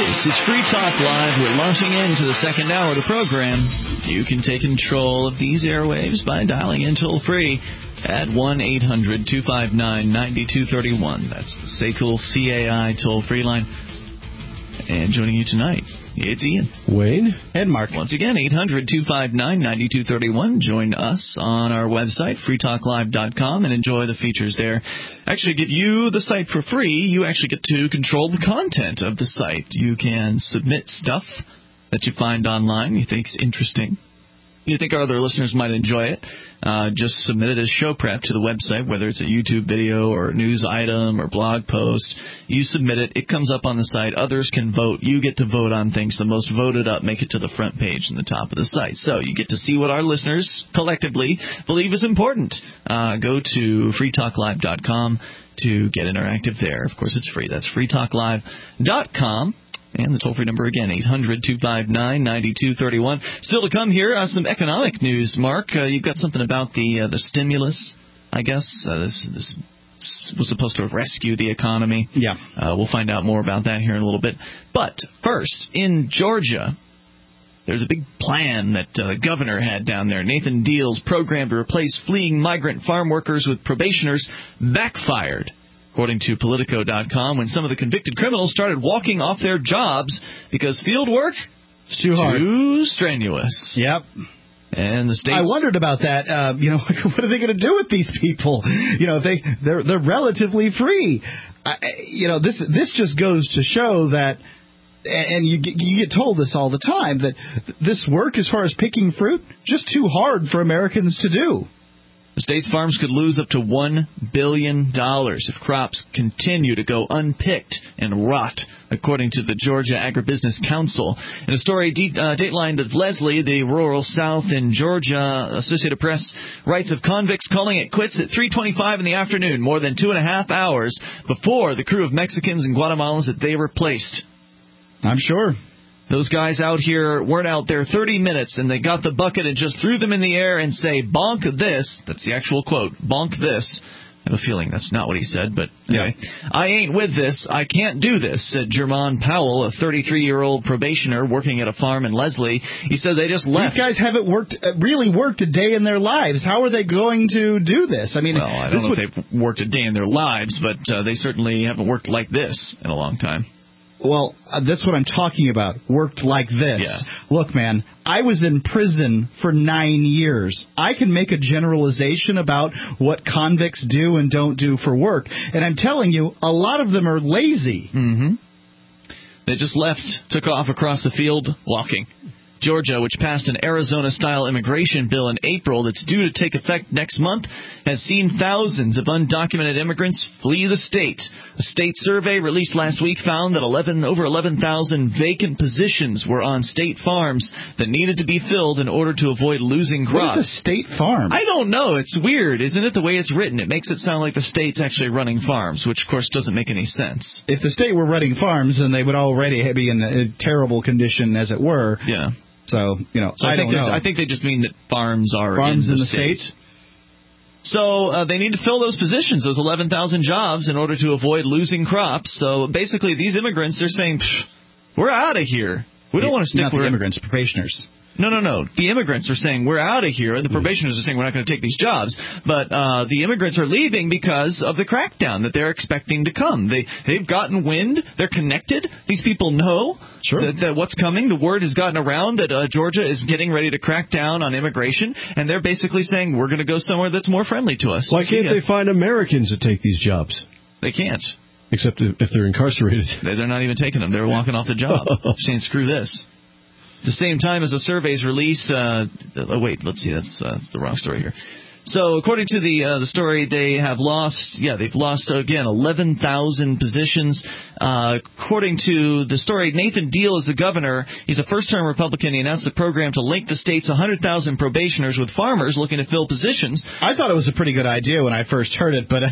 This is Free Talk Live. We're launching into the second hour of the program. You can take control of these airwaves by dialing in toll-free at 1-800-259-9231. That's the SACL CAI toll-free line. And joining you tonight, it's Ian, Wayne, and Mark. Once again, 800-259-9231. Join us on our website, freetalklive.com, and enjoy the features there. Actually give you the site for free. You actually get to control the content of the site. You can submit stuff that you find online you think's interesting. You think our other listeners might enjoy it. Just submit it as show prep to the website, whether it's a YouTube video or a news item or blog post. You submit it. It comes up on the site. Others can vote. You get to vote on things. The most voted up make it to the front page and the top of the site. So you get to see what our listeners collectively believe is important. Go to freetalklive.com to get interactive there. Of course, it's free. That's freetalklive.com. And the toll-free number again, 800-259-9231. Still to come here, some economic news. Mark, you've got something about the stimulus, I guess. This was supposed to rescue the economy. Yeah. We'll find out more about that here in a little bit. But first, in Georgia, there's a big plan that the governor had down there. Nathan Deal's program to replace fleeing migrant farm workers with probationers backfired, according to Politico.com, when some of the convicted criminals started walking off their jobs because field work is too hard, too strenuous. Yep. And the states. I wondered about that. What are they going to do with these people? They're relatively free. This just goes to show that, and you get told this all the time, that this work, as far as picking fruit, just too hard for Americans to do. The state's farms could lose up to $1 billion if crops continue to go unpicked and rot, according to the Georgia Agribusiness Council. In a story datelined of Leslie, the rural South in Georgia, Associated Press writes of convicts calling it quits at 3:25 in the afternoon, more than 2.5 hours before the crew of Mexicans and Guatemalans that they replaced. I'm sure. Those guys out here weren't out there 30 minutes, and they got the bucket and just threw them in the air and say, bonk this. That's the actual quote, bonk this. I have a feeling that's not what he said, but anyway. Yeah. I ain't with this. I can't do this, said Jermon Powell, a 33-year-old probationer working at a farm in Leslie. He said they just left. These guys haven't really worked a day in their lives. How are they going to do this? I mean, well, I don't know if they've worked a day in their lives, but they certainly haven't worked like this in a long time. Well, that's what I'm talking about. Worked like this. Yeah. Look, man, I was in prison for 9 years. I can make a generalization about what convicts do and don't do for work. And I'm telling you, a lot of them are lazy. Mm-hmm. They just left, took off across the field walking. Georgia, which passed an Arizona-style immigration bill in April that's due to take effect next month, has seen thousands of undocumented immigrants flee the state. A state survey released last week found that over 11,000 vacant positions were on state farms that needed to be filled in order to avoid losing crops. What is a state farm? I don't know. It's weird, isn't it, the way it's written? It makes it sound like the state's actually running farms, which, of course, doesn't make any sense. If the state were running farms, then they would already be in a terrible condition, as it were. Yeah. So, I don't know. I think they just mean that farms are in the state. So they need to fill those positions, those 11,000 jobs, in order to avoid losing crops. So basically, these immigrants, they're saying, we're out of here. We don't want to stick with... Not the immigrants, probationers. No. The immigrants are saying, we're out of here. The probationers are saying, we're not going to take these jobs. But the immigrants are leaving because of the crackdown that they're expecting to come. They've gotten wind. They're connected. These people know that what's coming. The word has gotten around that Georgia is getting ready to crack down on immigration. And they're basically saying, we're going to go somewhere that's more friendly to us. Why can't they find Americans to take these jobs? They can't. Except if they're incarcerated. They're not even taking them. They're walking off the job. Saying, screw this. At the same time as the survey's release, let's see, that's the wrong story here. So according to the story, they've lost again 11,000 positions. According to the story, Nathan Deal is the governor. He's a first-term Republican. He announced the program to link the state's 100,000 probationers with farmers looking to fill positions. I thought it was a pretty good idea when I first heard it, but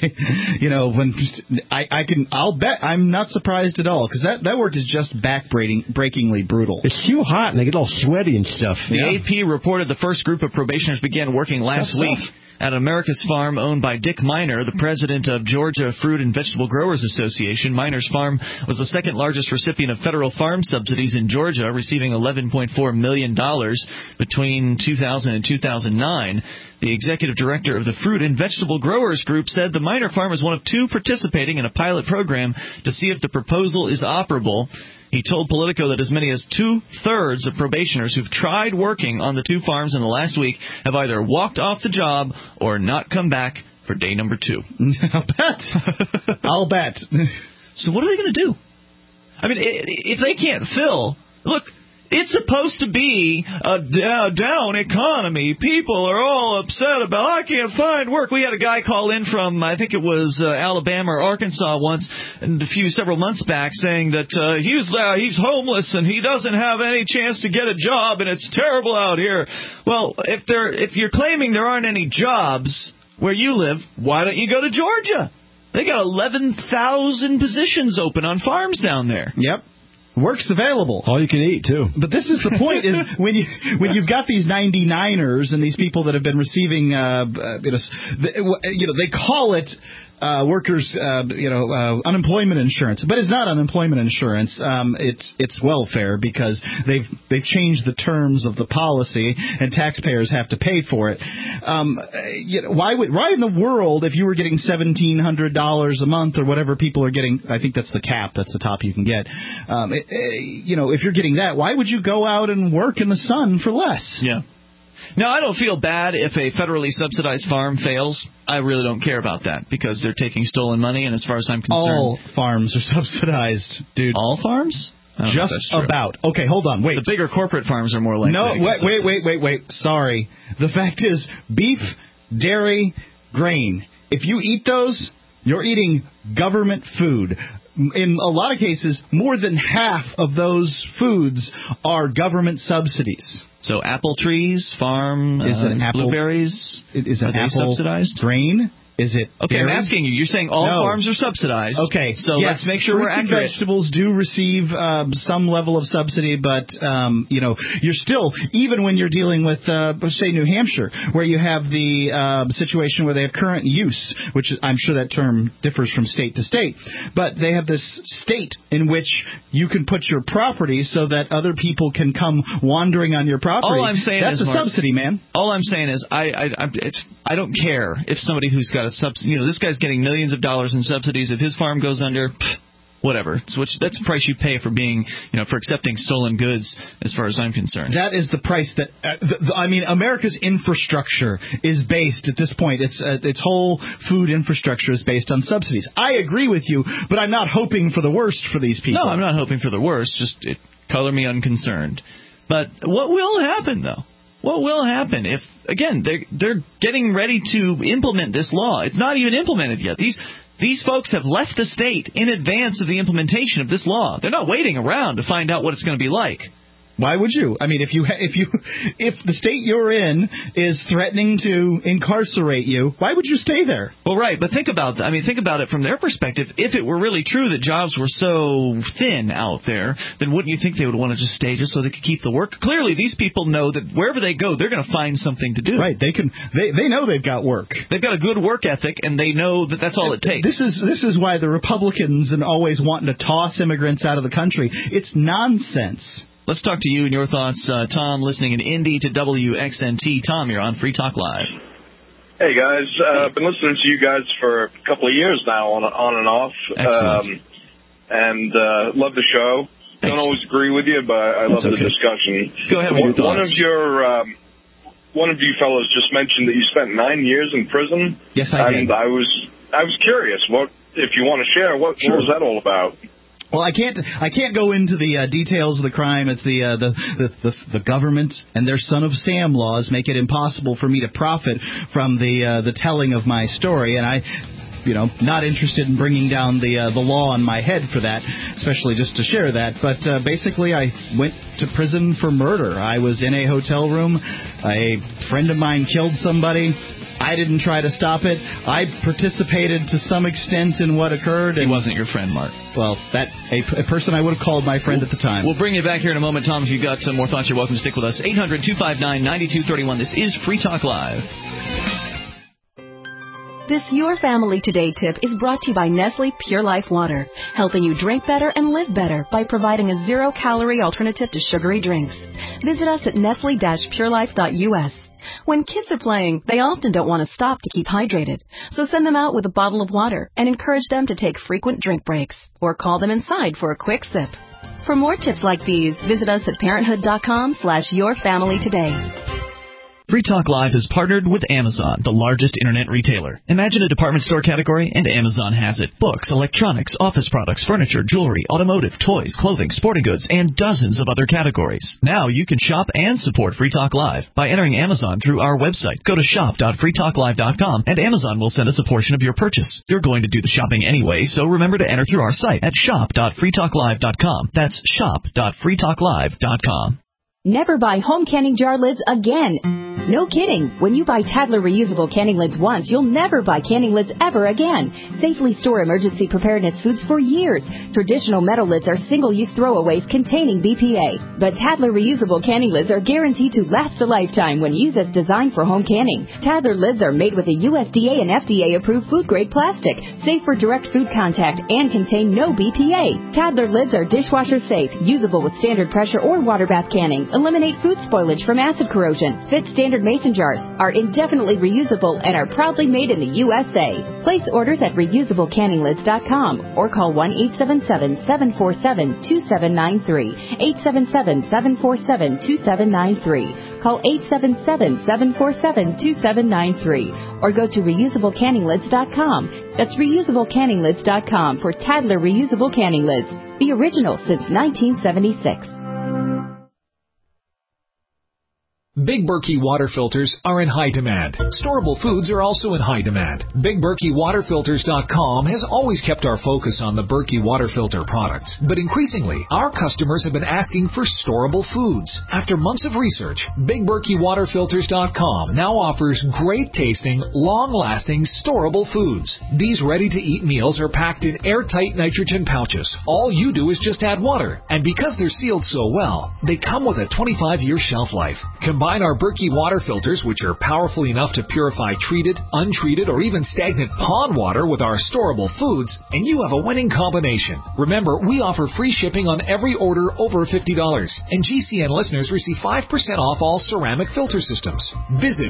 I'll bet I'm not surprised at all, because that work is just back-breakingly brutal. It's too hot and they get all sweaty and stuff. The AP reported the first group of probationers began working last week. At America's Farm, owned by Dick Miner, the president of Georgia Fruit and Vegetable Growers Association, Miner's Farm was the second largest recipient of federal farm subsidies in Georgia, receiving $11.4 million between 2000 and 2009. The executive director of the Fruit and Vegetable Growers Group said the Miner Farm is one of two participating in a pilot program to see if the proposal is operable. He told Politico that as many as two-thirds of probationers who've tried working on the two farms in the last week have either walked off the job or not come back for day number 2. I'll bet. So what are they going to do? I mean, if they can't fill, look, it's supposed to be a down economy. People are all upset about, I can't find work. We had a guy call in from, I think it was Alabama or Arkansas once, and several months back, saying that he's homeless and he doesn't have any chance to get a job, and it's terrible out here. Well, if you're claiming there aren't any jobs where you live, why don't you go to Georgia? They got 11,000 positions open on farms down there. Yep. Work's available. All you can eat, too. But this is the point, is when you've got these 99ers and these people that have been receiving, they call it workers, unemployment insurance, but it's not unemployment insurance. It's welfare, because they've changed the terms of the policy and taxpayers have to pay for it. Why in the world, if you were getting $1,700 a month or whatever people are getting, I think that's the cap, that's the top you can get. If you're getting that, why would you go out and work in the sun for less? Yeah. Now, I don't feel bad if a federally subsidized farm fails. I really don't care about that, because they're taking stolen money, and as far as I'm concerned... All farms are subsidized, dude. All farms? Just about. Okay, hold on, wait. The bigger corporate farms are more likely. No, wait. Sorry. The fact is, beef, dairy, grain. If you eat those, you're eating government food. In a lot of cases, more than half of those foods are government subsidies. So apple trees, farm, blueberries, is an apple subsidized? Grain? Is it okay, dairy? I'm asking you. You're saying all farms are subsidized. Okay. So let's make sure we're accurate. Fruits and vegetables do receive some level of subsidy, but, you're still, even when you're dealing with, say, New Hampshire, where you have the situation where they have current use, which I'm sure that term differs from state to state, but they have this state in which you can put your property so that other people can come wandering on your property. All I'm saying That's is, a subsidy, man. All I'm saying is I don't care if somebody who's got a subsidy, this guy's getting millions of dollars in subsidies. If his farm goes under, whatever. That's the price you pay for being, for accepting stolen goods, as far as I'm concerned. That is the price that, America's infrastructure is based at this point. Its whole food infrastructure is based on subsidies. I agree with you, but I'm not hoping for the worst for these people. No, I'm not hoping for the worst. Just color me unconcerned. But what will happen, though? What will happen if, again, they're getting ready to implement this law? It's not even implemented yet. These folks have left the state in advance of the implementation of this law. They're not waiting around to find out what it's going to be like. Why would you? I mean, if the state you're in is threatening to incarcerate you, why would you stay there? Well, right, but think about it from their perspective. If it were really true that jobs were so thin out there, then wouldn't you think they would want to just stay just so they could keep the work? Clearly, these people know that wherever they go, they're going to find something to do. Right, they know they've got work. They've got a good work ethic, and they know that that's all it takes. This is why the Republicans and always wanting to toss immigrants out of the country. It's nonsense. Let's talk to you and your thoughts. Tom, listening in Indy to WXNT. Tom, you're on Free Talk Live. Hey, guys. I've been listening to you guys for a couple of years now, on and off. Excellent. And love the show. Don't always agree with you, but I love the discussion. Go ahead with your thoughts. One of you fellows just mentioned that you spent 9 years in prison. Yes, I did. And I was curious. If you want to share, what was that all about? Well, I can't go into the details of the crime. It's the government and their Son of Sam laws make it impossible for me to profit from the telling of my story, and I not interested in bringing down the law on my head for that, especially just to share that. But basically, I went to prison for murder. I was in a hotel room. A friend of mine killed somebody. I didn't try to stop it. I participated to some extent in what occurred. He wasn't your friend, Mark. Well, a person I would have called my friend at the time. We'll bring you back here in a moment, Tom. If you've got some more thoughts, you're welcome to stick with us. 800-259-9231. This is Free Talk Live. This Your Family Today tip is brought to you by Nestle Pure Life Water, helping you drink better and live better by providing a zero-calorie alternative to sugary drinks. Visit us at nestle-purelife.us. When kids are playing, they often don't want to stop to keep hydrated. So send them out with a bottle of water and encourage them to take frequent drink breaks or call them inside for a quick sip. For more tips like these, visit us at parenthood.com/yourfamilytoday. Free Talk Live has partnered with Amazon, the largest internet retailer. Imagine a department store category, and Amazon has it. Books, electronics, office products, furniture, jewelry, automotive, toys, clothing, sporting goods, and dozens of other categories. Now you can shop and support Free Talk Live by entering Amazon through our website. Go to shop.freetalklive.com, and Amazon will send us a portion of your purchase. You're going to do the shopping anyway, so remember to enter through our site at shop.freetalklive.com. That's shop.freetalklive.com. Never buy home canning jar lids again. No kidding. When you buy Tadler reusable canning lids once, you'll never buy canning lids ever again. Safely store emergency preparedness foods for years. Traditional metal lids are single-use throwaways containing BPA. But Tadler reusable canning lids are guaranteed to last a lifetime when used as designed for home canning. Tadler lids are made with a USDA and FDA-approved food-grade plastic, safe for direct food contact, and contain no BPA. Tadler lids are dishwasher safe, usable with standard pressure or water bath canning, eliminate food spoilage from acid corrosion, fit standard mason jars, are indefinitely reusable, and are proudly made in the USA. Place orders at reusablecanninglids.com or call 1-877-747-2793, 877-747-2793. Call 877-747-2793 or go to reusablecanninglids.com. That's reusablecanninglids.com for Tadler reusable canning lids, the original since 1976. Big Berkey water filters are in high demand. Storable foods are also in high demand. BigBerkeyWaterFilters.com has always kept our focus on the Berkey water filter products, but increasingly, our customers have been asking for storable foods. After months of research, BigBerkeyWaterFilters.com now offers great-tasting, long-lasting, storable foods. These ready-to-eat meals are packed in airtight nitrogen pouches. All you do is just add water, and because they're sealed so well, they come with a 25-year shelf life. Combine our Berkey water filters, which are powerful enough to purify treated, untreated, or even stagnant pond water with our storable foods, and you have a winning combination. Remember, we offer free shipping on every order over $50, and GCN listeners receive 5% off all ceramic filter systems. Visit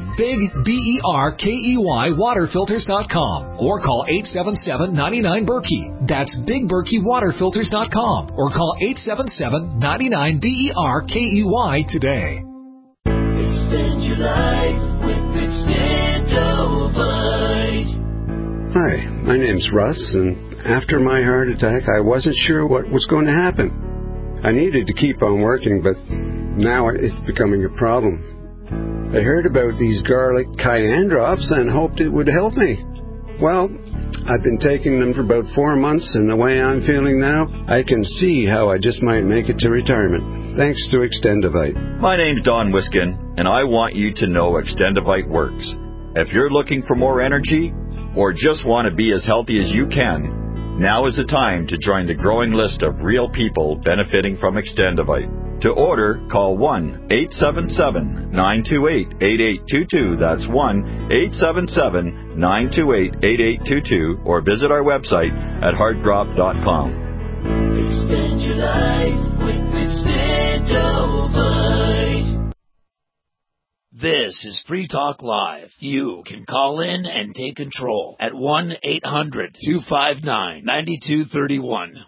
BigBerkeyWaterFilters.com or call 877-99-BERKEY. That's BigBerkeyWaterFilters.com or call 877-99-BERKEY today. Extend your life with Extendovite. Hi, my name's Russ, and after my heart attack, I wasn't sure what was going to happen. I needed to keep on working, but now it's becoming a problem. I heard about these garlic cayenne drops and hoped it would help me. Well, I've been taking them for about 4 months, and the way I'm feeling now, I can see how I just might make it to retirement. Thanks to Extendovite. My name's Don Wiskin, and I want you to know Extendovite works. If you're looking for more energy or just want to be as healthy as you can, now is the time to join the growing list of real people benefiting from Extendovite. To order, call 1-877-928-8822. That's 1-877-928-8822. Or visit our website at heartdrop.com. Extend your life with Extendovite. This is Free Talk Live. You can call in and take control at 1-800-259-9231.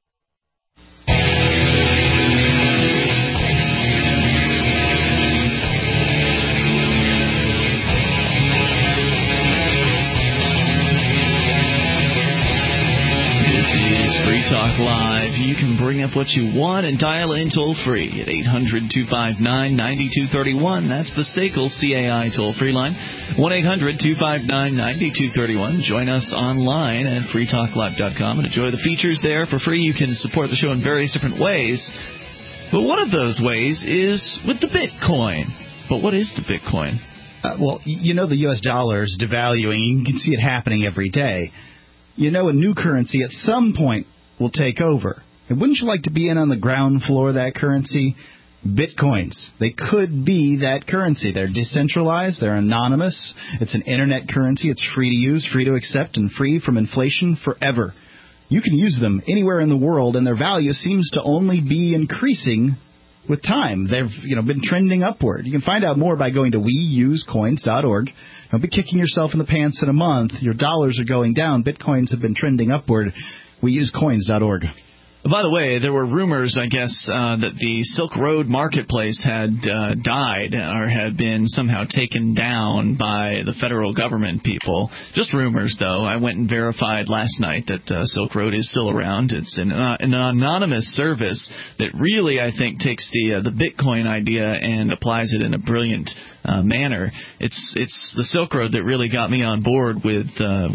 This is Free Talk Live. You can bring up what you want and dial in toll-free at 800-259-9231. That's the SACL CAI toll-free line, 1-800-259-9231. Join us online at freetalklive.com and enjoy the features there for free. You can support the show in various different ways. But one of those ways is with the Bitcoin. But what is the Bitcoin? Well, you know the U.S. dollar is devaluing. You can see it happening every day. You know a new currency at some point will take over. And wouldn't you like to be in on the ground floor of that currency? Bitcoins. They could be that currency. They're decentralized. They're anonymous. It's an internet currency. It's free to use, free to accept, and free from inflation forever. You can use them anywhere in the world, and their value seems to only be increasing with time. They've been trending upward. You can find out more by going to weusecoins.org. Don't be kicking yourself in the pants in a month. Your dollars are going down. Bitcoins have been trending upward. Weusecoins.org. By the way, there were rumors, I guess, that the Silk Road Marketplace had died or had been somehow taken down by the federal government people. Just rumors, though. I went and verified last night that Silk Road is still around. It's an anonymous service that really, I think, takes the Bitcoin idea and applies it in a brilliant manner. It's the Silk Road that really got me on board with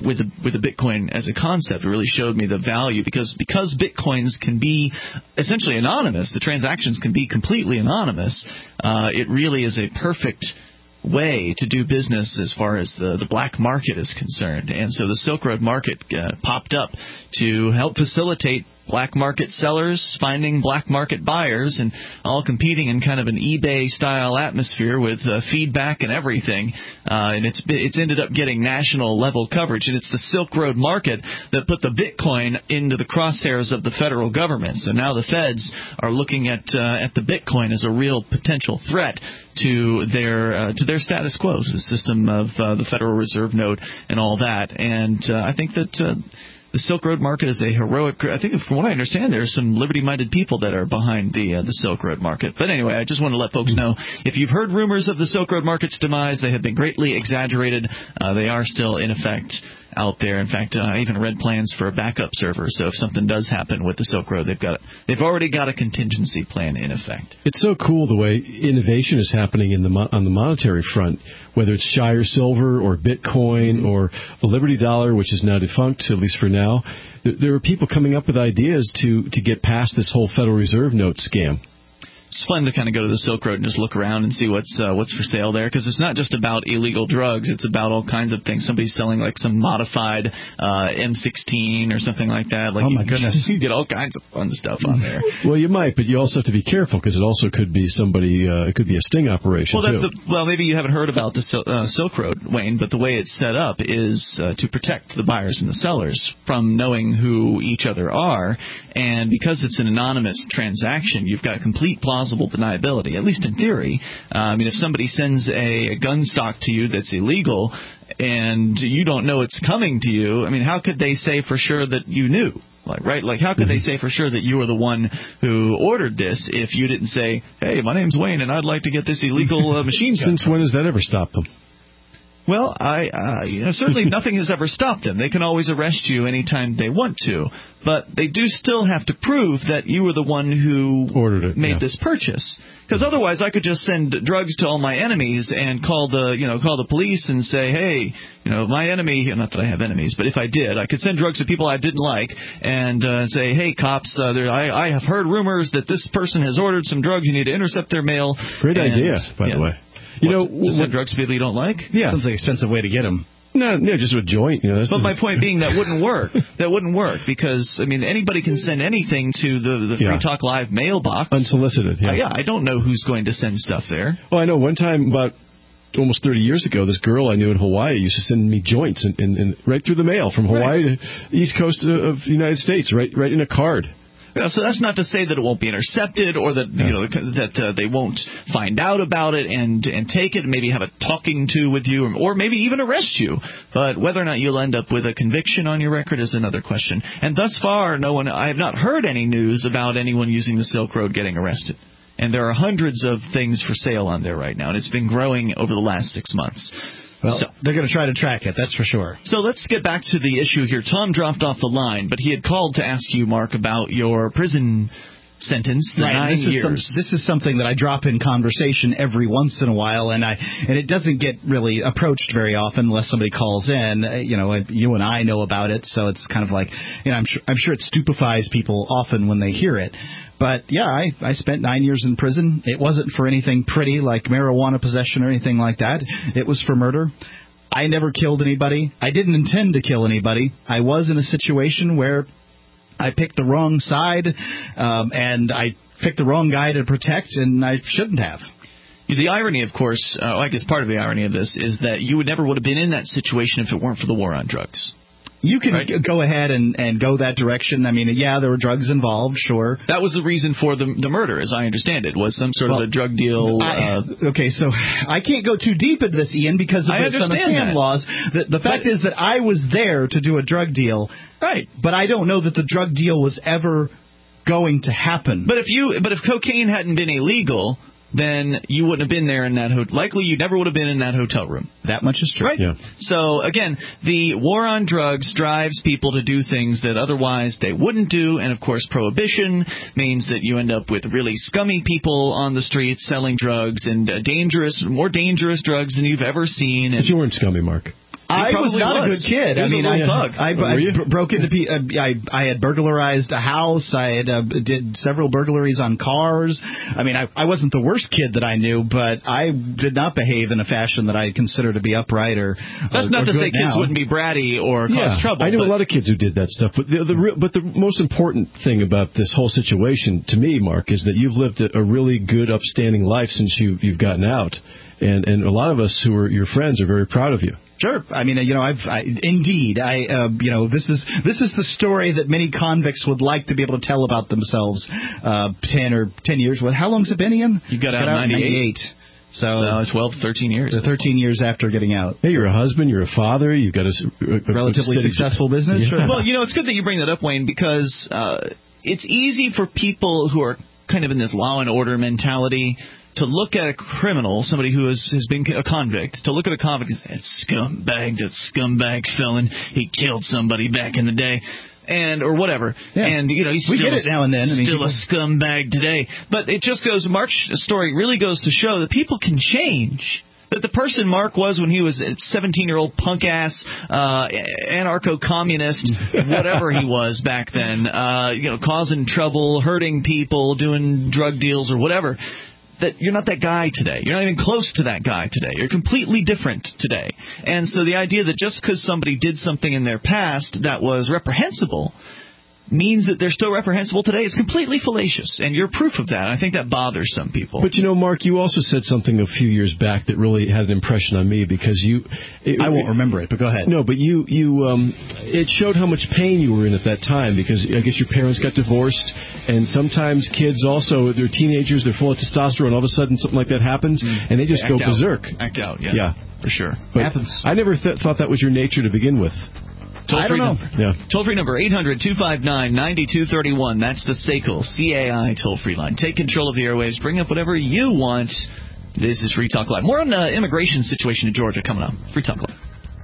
the Bitcoin as a concept. It really showed me the value because Bitcoins can be essentially anonymous. The transactions can be completely anonymous. It really is a perfect way to do business as far as the black market is concerned. And so the Silk Road Market popped up to help facilitate black market sellers finding black market buyers and all competing in kind of an eBay-style atmosphere with feedback and everything. And it's ended up getting national-level coverage. And it's the Silk Road Market that put the Bitcoin into the crosshairs of the federal government. So now the feds are looking at the Bitcoin as a real potential threat to their status quo, the system of the Federal Reserve Note and all that. And I think that the Silk Road Market is a heroic. I think, from what I understand, there are some liberty-minded people that are behind the Silk Road Market. But anyway, I just want to let folks know, if you've heard rumors of the Silk Road Market's demise, they have been greatly exaggerated. They are still in effect out there. In fact, I even read plans for a backup server. So if something does happen with the Silk Road, they've already got a contingency plan in effect. It's so cool the way innovation is happening on the monetary front, whether it's Shire Silver or Bitcoin or the Liberty Dollar, which is now defunct, at least for now. There are people coming up with ideas to get past this whole Federal Reserve Note scam. It's fun to kind of go to the Silk Road and just look around and see what's for sale there, because it's not just about illegal drugs. It's about all kinds of things. Somebody's selling like some modified M16 or something like that. Like, oh, my goodness. You get all kinds of fun stuff on there. Well, you might, but you also have to be careful, because it also could be somebody, it could be a sting operation, Well, maybe you haven't heard about the Silk Road, Wayne, but the way it's set up is to protect the buyers and the sellers from knowing who each other are. And because it's an anonymous transaction, you've got complete plausible deniability, at least in theory. I mean, if somebody sends a gun stock to you that's illegal and you don't know it's coming to you, I mean, how could they say for sure that you knew? Like, how could they say for sure that you were the one who ordered this if you didn't say, hey, my name's Wayne and I'd like to get this illegal machine gun? Since when has that ever stopped them? Well, certainly nothing has ever stopped them. They can always arrest you anytime they want to, but they do still have to prove that you were the one who ordered it, made this purchase. Because otherwise, I could just send drugs to all my enemies and call the police and say, hey, my enemy. Not that I have enemies, but if I did, I could send drugs to people I didn't like and say, hey, cops, I have heard rumors that this person has ordered some drugs. You need to intercept their mail. Great idea, by the way. Send drugs to people you don't like? Yeah. Sounds like an expensive way to get them. No, just a joint. But my point being, that wouldn't work. That wouldn't work because, I mean, anybody can send anything to the Free Talk Live mailbox. Unsolicited, I don't know who's going to send stuff there. Well, I know one time about almost 30 years ago, this girl I knew in Hawaii used to send me joints and right through the mail from Hawaii to East Coast of the United States, right in a card. So that's not to say that it won't be intercepted or that that they won't find out about it and take it and maybe have a talking to with you or maybe even arrest you. But whether or not you'll end up with a conviction on your record is another question. And thus far, I have not heard any news about anyone using the Silk Road getting arrested. And there are hundreds of things for sale on there right now, and it's been growing over the last 6 months. Well, they're going to try to track it, that's for sure. So let's get back to the issue here. Tom dropped off the line, but he had called to ask you, Mark, about your prison sentence, the 9 years. This is something that I drop in conversation every once in a while, and it doesn't get really approached very often unless somebody calls in. You and I know about it, so it's kind of like, I'm sure it stupefies people often when they hear it. But, yeah, I spent 9 years in prison. It wasn't for anything pretty like marijuana possession or anything like that. It was for murder. I never killed anybody. I didn't intend to kill anybody. I was in a situation where I picked the wrong side, and I picked the wrong guy to protect, and I shouldn't have. The irony, of course, I guess part of the irony of this is that you never would have been in that situation if it weren't for the war on drugs. You can go ahead and go that direction. I mean, yeah, there were drugs involved, sure. That was the reason for the murder, as I understand it, was some sort of a drug deal. Okay, so I can't go too deep into this, Ian, because of the Son of Sam laws. The fact is that I was there to do a drug deal. Right. But I don't know that the drug deal was ever going to happen. But if cocaine hadn't been illegal, then you wouldn't have been there in that hotel. Likely you never would have been in that hotel room. That much is true. Right? Yeah. So, again, the war on drugs drives people to do things that otherwise they wouldn't do. And, of course, prohibition means that you end up with really scummy people on the streets selling drugs and more dangerous drugs than you've ever seen. But you weren't scummy, Mark. I was not a good kid. I mean, I broke into. I had burglarized a house. I had did several burglaries on cars. I mean, I wasn't the worst kid that I knew, but I did not behave in a fashion that I consider to be upright or. That's not to say kids wouldn't be bratty or cause trouble. I knew a lot of kids who did that stuff. But the most important thing about this whole situation to me, Mark, is that you've lived a really good, upstanding life since you've gotten out, and a lot of us who are your friends are very proud of you. Sure. I mean, this is the story that many convicts would like to be able to tell about themselves. 10 years. How long's it been, Ian? You got out in 98. So 12, 13 years. 13 years after getting out. Hey, you're a husband, you're a father, you've got a relatively successful business. Yeah. Well, it's good that you bring that up, Wayne, because it's easy for people who are kind of in this law and order mentality to look at a criminal, somebody who has been a convict, to look at a convict and say, that scumbag felon, he killed somebody back in the day, or whatever. Yeah. And, he's we get it now and then. Still a scumbag today. But it just goes, Mark's story really goes to show that people can change. That the person Mark was when he was a 17-year-old punk-ass, anarcho-communist, whatever he was back then, causing trouble, hurting people, doing drug deals or whatever, that you're not that guy today. You're not even close to that guy today. You're completely different today. And so the idea that just because somebody did something in their past that was reprehensible means that they're still reprehensible today is completely fallacious, and you're proof of that. I think that bothers some people. But, Mark, you also said something a few years back that really had an impression on me because I won't remember it, but go ahead. No, but it showed how much pain you were in at that time because I guess your parents got divorced, and sometimes kids also, they're teenagers, they're full of testosterone, all of a sudden something like that happens, and they just go berserk. Act out, yeah. For sure. But happens. I never thought that was your nature to begin with. I don't know. Yeah. Toll-free number, 800-259-9231. That's the SACL, CAI toll-free line. Take control of the airwaves. Bring up whatever you want. This is Free Talk Live. More on the immigration situation in Georgia coming up. Free Talk Live.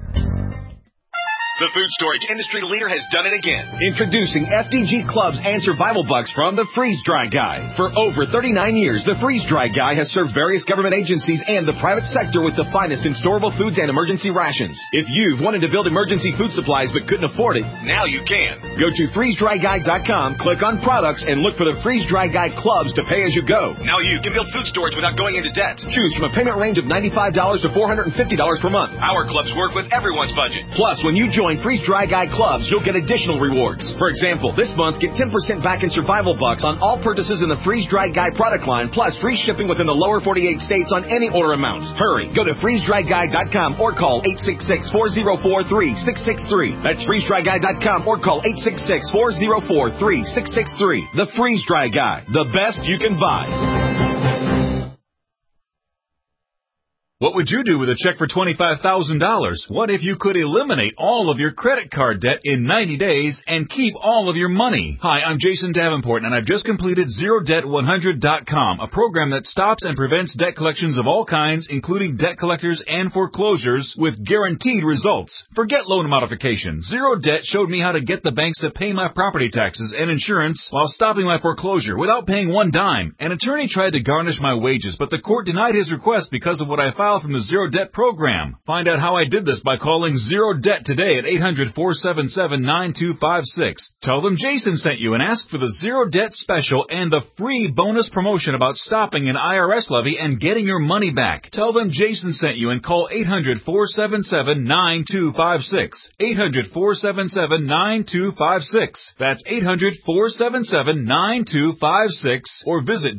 The food storage industry leader has done it again. Introducing FDG Clubs and Survival Bucks from the Freeze Dry Guy. For over 39 years, the Freeze Dry Guy has served various government agencies and the private sector with the finest in storable foods and emergency rations. If you've wanted to build emergency food supplies but couldn't afford it, now you can. Go to freezedryguy.com, click on products, and look for the Freeze Dry Guy Clubs to pay as you go. Now you can build food storage without going into debt. Choose from a payment range of $95 to $450 per month. Our clubs work with everyone's budget. Plus, when you join Freeze Dry Guy Clubs, you'll get additional rewards. For example, this month, get 10% back in Survival Bucks on all purchases in the Freeze Dry Guy product line, plus free shipping within the lower 48 states on any order amount. Hurry, go to freezedryguy.com or call 866-404-3663. That's freezedryguy.com or call 866-404-3663. The Freeze Dry Guy, the best you can buy. What would you do with a check for $25,000? What if you could eliminate all of your credit card debt in 90 days and keep all of your money? Hi, I'm Jason Davenport, and I've just completed ZeroDebt100.com, a program that stops and prevents debt collections of all kinds, including debt collectors and foreclosures, with guaranteed results. Forget loan modification. Zero Debt showed me how to get the banks to pay my property taxes and insurance while stopping my foreclosure without paying one dime. An attorney tried to garnish my wages, but the court denied his request because of what I found file from the Zero Debt program. Find out how I did this by calling Zero Debt today at 800-477-9256. Tell them Jason sent you and ask for the Zero Debt special and the free bonus promotion about stopping an IRS levy and getting your money back. Tell them Jason sent you and call 800-477-9256. 800-477-9256. That's 800-477-9256 or visit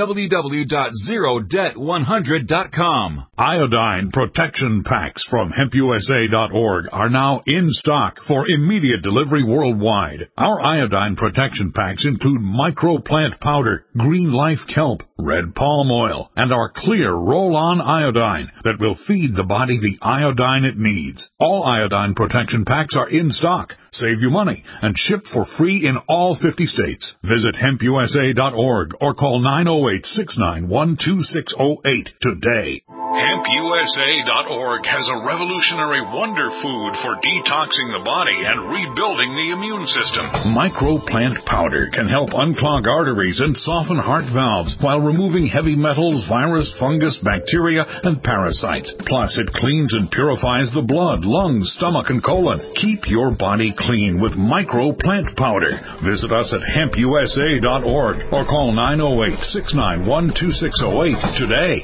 www.zerodebt100.com. Iodine protection packs from hempusa.org are now in stock for immediate delivery worldwide. Our iodine protection packs include microplant powder, green life kelp, red palm oil, and our clear roll-on iodine that will feed the body the iodine it needs. All iodine protection packs are in stock, save you money, and shipped for free in all 50 states. Visit hempusa.org or call 908-691-2608 today. HempUSA.org has a revolutionary wonder food for detoxing the body and rebuilding the immune system. Microplant powder can help unclog arteries and soften heart valves while removing heavy metals, virus, fungus, bacteria, and parasites. Plus, it cleans and purifies the blood, lungs, stomach, and colon. Keep your body clean with Microplant powder. Visit us at HempUSA.org or call 908-691-2608 today.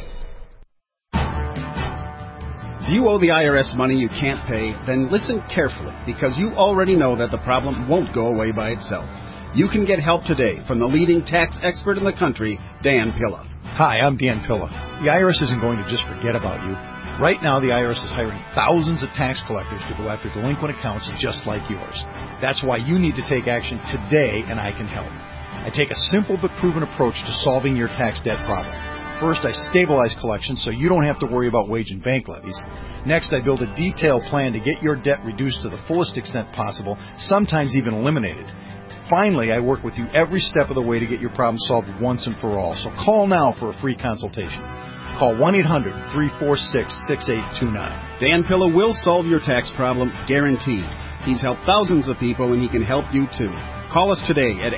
If you owe the IRS money you can't pay, then listen carefully, because you already know that the problem won't go away by itself. You can get help today from the leading tax expert in the country, Dan Pilla. Hi, I'm Dan Pilla. The IRS isn't going to just forget about you. Right now, the IRS is hiring thousands of tax collectors to go after delinquent accounts just like yours. That's why you need to take action today, and I can help. I take a simple but proven approach to solving your tax debt problem. First, I stabilize collections so you don't have to worry about wage and bank levies. Next, I build a detailed plan to get your debt reduced to the fullest extent possible, sometimes even eliminated. Finally, I work with you every step of the way to get your problem solved once and for all. So call now for a free consultation. Call 1-800-346-6829. Dan Pilla will solve your tax problem, guaranteed. He's helped thousands of people, and he can help you too. Call us today at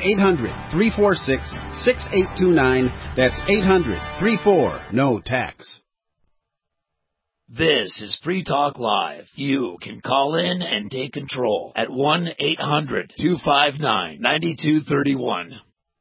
800-346-6829. That's 800-34-NO-TAX. This is Free Talk Live. You can call in and take control at 1-800-259-9231.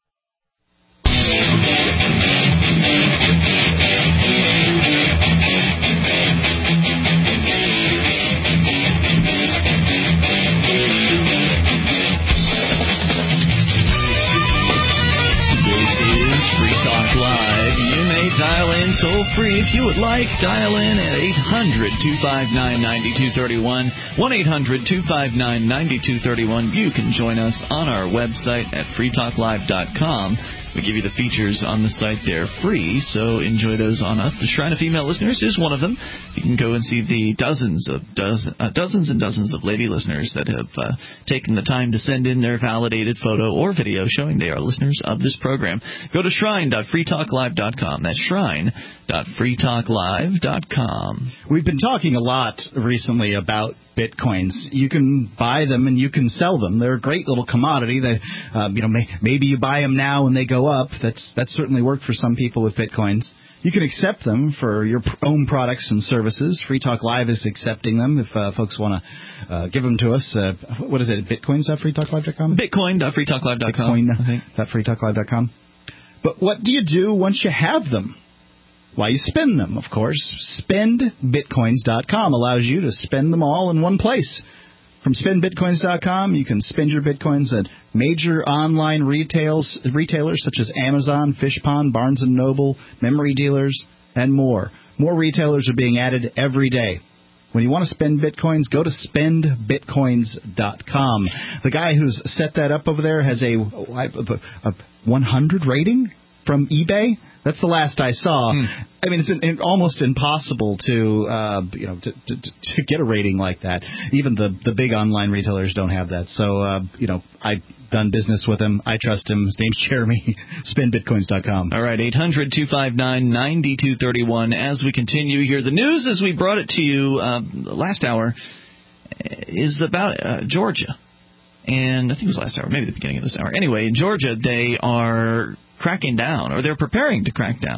Dial in toll free if you would like. Dial in at 800-259-9231. 1-800-259-9231. You can join us on our website at freetalklive.com. We give you the features on the site there free, so enjoy those on us. The Shrine of Female Listeners is one of them. You can go and see the dozens and dozens of lady listeners that have taken the time to send in their validated photo or video showing they are listeners of this program. Go to shrine.freetalklive.com. That's shrine.freetalklive.com. We've been talking a lot recently about Bitcoins. You can buy them and you can sell them. They're a great little commodity. They, maybe you buy them now and they go up. That's certainly worked for some people with Bitcoins. You can accept them for your own products and services. Free Talk Live is accepting them if folks want to give them to us. What is it? Bitcoins.freetalklive.com? Bitcoin.freetalklive.com. Bitcoin.freetalklive.com. But what do you do once you have them? Why, you spend them, of course. SpendBitcoins.com allows you to spend them all in one place. From SpendBitcoins.com, you can spend your Bitcoins at major online retailers such as Amazon, Fishpond, Barnes & Noble, memory dealers, and more. More retailers are being added every day. When you want to spend Bitcoins, go to SpendBitcoins.com. The guy who's set that up over there has a 100 rating from eBay. That's the last I saw. I mean, it's almost impossible to get a rating like that. Even the big online retailers don't have that. So, I've done business with him. I trust him. His name's Jeremy. SpendBitcoins.com. All right, 800-259-9231. As we continue here, the news as we brought it to you last hour is about Georgia. And I think it was last hour, maybe the beginning of this hour. Anyway, in Georgia, they are cracking down, or they're preparing to crack down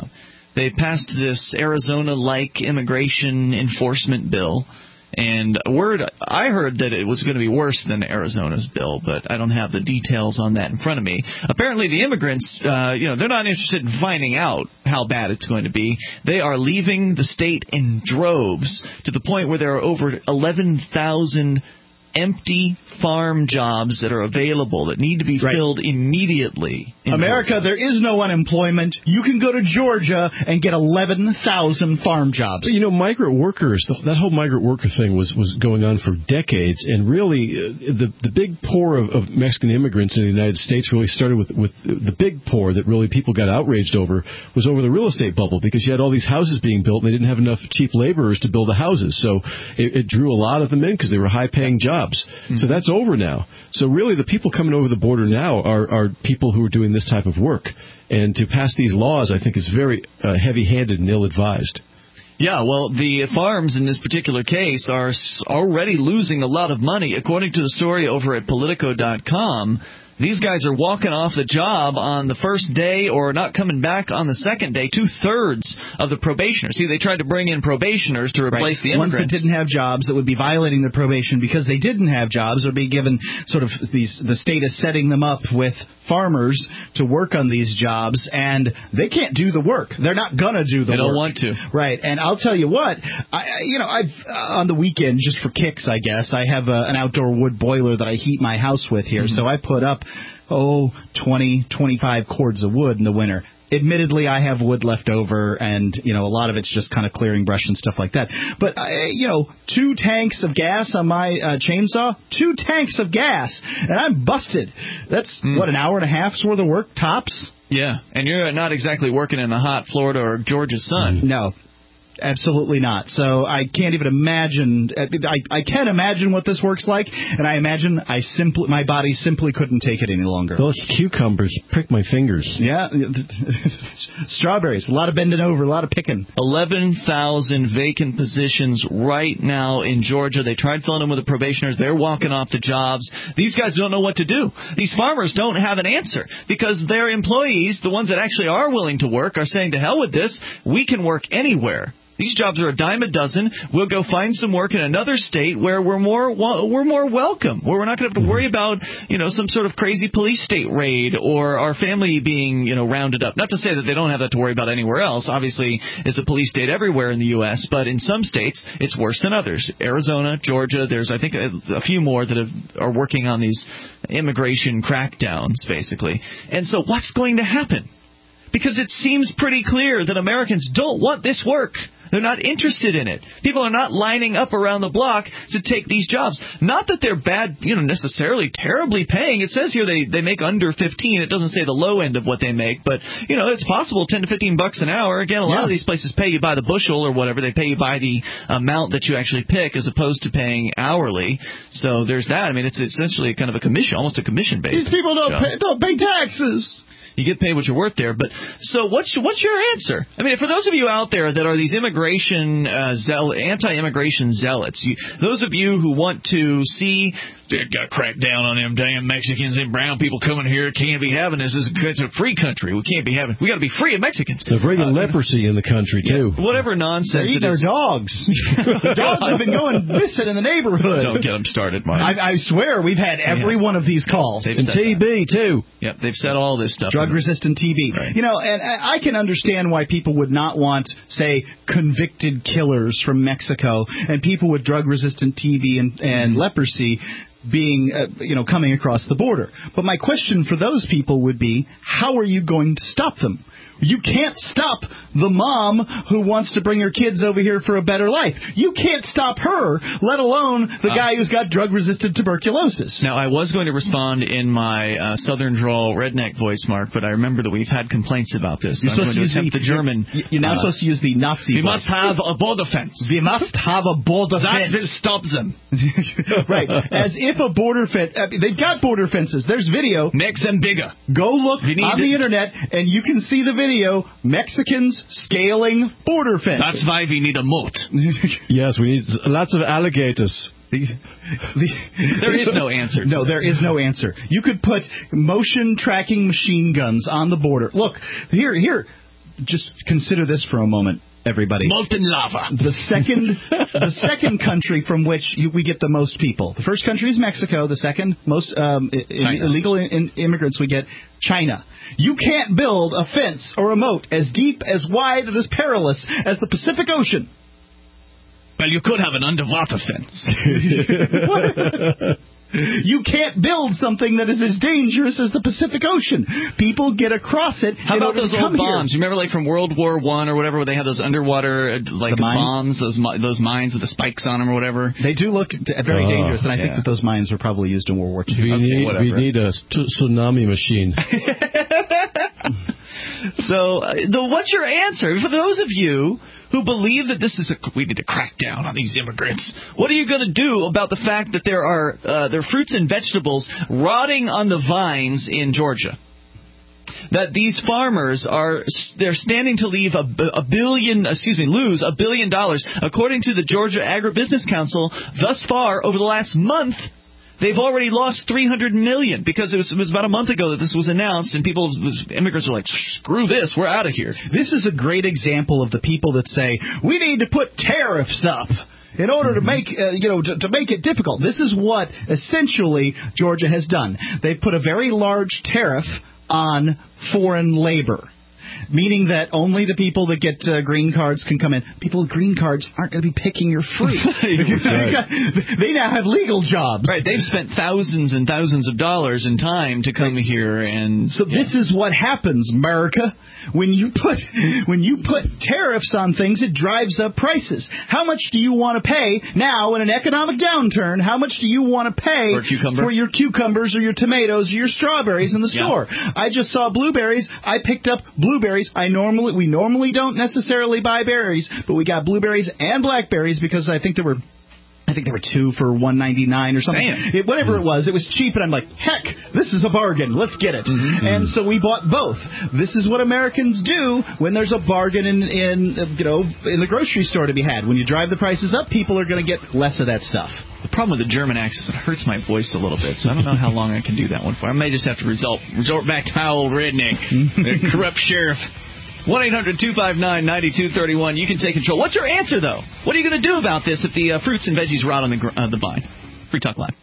they passed this Arizona-like immigration enforcement bill. And I heard that it was going to be worse than Arizona's bill, but I don't have the details on that in front of me. Apparently, the immigrants, they're not interested in finding out how bad it's going to be. They are leaving the state in droves to the point where there are over 11,000 empty farm jobs that are available that need to be filled immediately. America, there is no unemployment. You can go to Georgia and get 11,000 farm jobs. You know, migrant workers, that whole migrant worker thing was going on for decades, and really the big pour of Mexican immigrants in the United States really started with the big pour that really people got outraged over was over the real estate bubble, because you had all these houses being built and they didn't have enough cheap laborers to build the houses. So it drew a lot of them in because they were high-paying jobs. So that's over now. So really the people coming over the border now are people who are doing this type of work. And to pass these laws, I think, is very heavy-handed and ill-advised. Yeah, well, the farms in this particular case are already losing a lot of money. According to the story over at Politico.com, these guys are walking off the job on the first day or not coming back on the second day. 2/3 of the probationers. See, they tried to bring in probationers to replace the immigrants. Ones that didn't have jobs that would be violating their probation because they didn't have jobs or be given sort of the state is setting them up with farmers to work on these jobs, and they can't do the work. They're not going to do the work. They don't want to. Right, and I'll tell you what, I've on the weekend, just for kicks, I guess, I have an outdoor wood boiler that I heat my house with here, so I put up 20, 25 cords of wood in the winter. Admittedly, I have wood left over, and, a lot of it's just kind of clearing brush and stuff like that. But, 2 tanks of gas on my chainsaw, 2 tanks of gas, and I'm busted. That's, an hour and a half's worth of work, tops? Yeah, and you're not exactly working in a hot Florida or Georgia sun. No. Absolutely not. So I can't even imagine. I can imagine what this works like, and I imagine my body simply couldn't take it any longer. Those cucumbers prick my fingers. Yeah, strawberries. A lot of bending over, a lot of picking. 11,000 vacant positions right now in Georgia. They tried filling them with the probationers. They're walking off the jobs. These guys don't know what to do. These farmers don't have an answer because their employees, the ones that actually are willing to work, are saying, to hell with this. We can work anywhere. These jobs are a dime a dozen. We'll go find some work in another state where we're more welcome, where we're not going to have to worry about, some sort of crazy police state raid or our family being, rounded up. Not to say that they don't have that to worry about anywhere else. Obviously, it's a police state everywhere in the U.S., but in some states, it's worse than others. Arizona, Georgia, there's, I think, a few more that are working on these immigration crackdowns, basically. And so what's going to happen? Because it seems pretty clear that Americans don't want this work. They're not interested in it. People are not lining up around the block to take these jobs. Not that they're bad, necessarily terribly paying. It says here they make under 15. It doesn't say the low end of what they make, but it's possible $10 to $15 an hour. Again, a lot of these places pay you by the bushel or whatever. They pay you by the amount that you actually pick, as opposed to paying hourly. So there's that. I mean, it's essentially kind of a commission, almost a commission based. These people don't pay taxes. You get paid what you're worth there. But so what's your answer? I mean, for those of you out there that are these anti-immigration zealots, those of you who want to see got cracked down on them damn Mexicans and brown people coming here, can't be having this. It's a free country. We can't be having. We got to be free of Mexicans. They're bringing leprosy in the country too. Whatever nonsense. They're eating our dogs. The dogs have been going missing in the neighborhood. Don't get them started, Mark. I swear we've had every one of these calls. And TB too. Yep, they've said all this stuff. Drug-resistant TB. Right. And I can understand why people would not want, say, convicted killers from Mexico and people with drug-resistant TB and leprosy being, coming across the border. But my question for those people would be, how are you going to stop them? You can't stop the mom who wants to bring her kids over here for a better life. You can't stop her, let alone the guy who's got drug-resistant tuberculosis. Now, I was going to respond in my southern drawl redneck voice, Mark, but I remember that we've had complaints about this. You're supposed to use the German. You're not supposed to use the Nazi voice. We must have a border fence. We must have a border fence. That stops them. Right. As if a border fence. They've got border fences. There's video. Makes them bigger. Go look on the internet, and you can see the video. Mexicans scaling border fences. That's why we need a moat. Yes, we need lots of alligators. There is no answer. No, there is no answer. You could put motion tracking machine guns on the border. Look, here. just consider this for a moment, everybody. Molten lava. The second country from which we get the most people. The first country is Mexico. The second most illegal immigrants we get, China. You can't build a fence or a moat as deep, as wide, and as perilous as the Pacific Ocean. Well, you could have an underwater fence. You can't build something that is as dangerous as the Pacific Ocean. People get across it. How about those old bombs? You remember, like from World War I or whatever, where they had those underwater bombs, those mines with the spikes on them or whatever. They do look very dangerous, and I think that those mines were probably used in World War II. We need a tsunami machine. So, what's your answer? For those of you who believe that we need to crack down on these immigrants, what are you going to do about the fact that there are fruits and vegetables rotting on the vines in Georgia? That these farmers they're standing to lose $1 billion, according to the Georgia Agribusiness Council. Thus far, over the last month, they've already lost $300 million because it was about a month ago that this was announced, and immigrants are like, screw this, we're out of here. This is a great example of the people that say, we need to put tariffs up in order to make to make it difficult. This is what essentially Georgia has done. They've put a very large tariff on foreign labor, meaning that only the people that get green cards can come in. People with green cards aren't going to be picking your fruit. They now have legal jobs. Right. They've spent thousands and thousands of dollars in time to come here. And so this is what happens, America. When you put tariffs on things, it drives up prices. How much do you want to pay now in an economic downturn? How much do you want to pay for your cucumbers or your tomatoes or your strawberries in the store? I just saw blueberries. I picked up blueberries. We normally don't necessarily buy berries, but we got blueberries and blackberries because I think there were 2 for $1.99 or something. Whatever it was cheap, and I'm like, heck, this is a bargain. Let's get it. And so we bought both. This is what Americans do when there's a bargain in the grocery store to be had. When you drive the prices up, people are going to get less of that stuff. The problem with the German accent is it hurts my voice a little bit, so I don't know how long I can do that one for. I may just have to resort back to my old redneck, the corrupt sheriff. 1-800-259-9231. You can take control. What's your answer, though? What are you going to do about this if the fruits and veggies rot on the vine? Free Talk Live.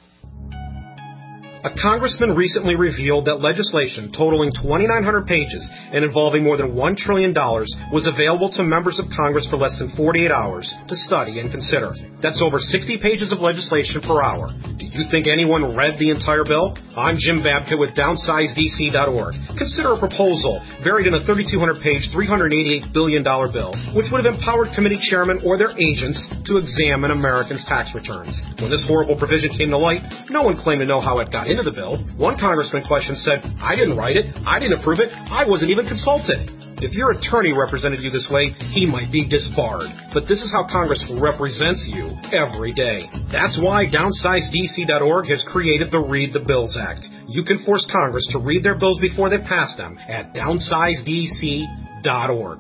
A congressman recently revealed that legislation totaling 2,900 pages and involving more than $1 trillion was available to members of Congress for less than 48 hours to study and consider. That's over 60 pages of legislation per hour. Do you think anyone read the entire bill? I'm Jim Babka with DownsizeDC.org. Consider a proposal buried in a 3,200-page, $388 billion bill, which would have empowered committee chairmen or their agents to examine Americans' tax returns. When this horrible provision came to light, no one claimed to know how it got into the bill. One congressman questioned said, I didn't write it, I didn't approve it, I wasn't even consulted. If your attorney represented you this way, he might be disbarred. But this is how Congress represents you every day. That's why DownsizeDC.org has created the Read the Bills Act. You can force Congress to read their bills before they pass them at DownsizeDC.org.